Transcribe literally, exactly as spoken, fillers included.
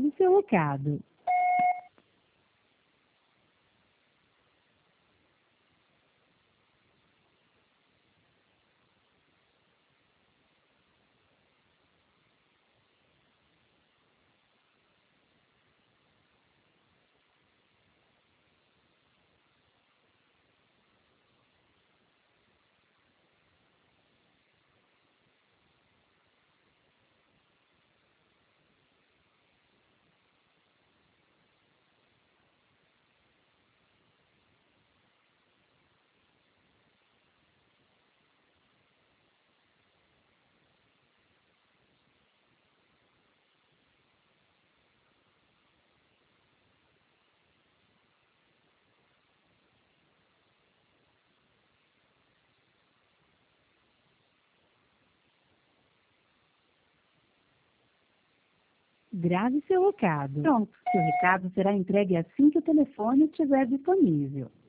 Grave seu recado. Grave seu recado. Pronto, seu recado será entregue assim que o telefone estiver disponível.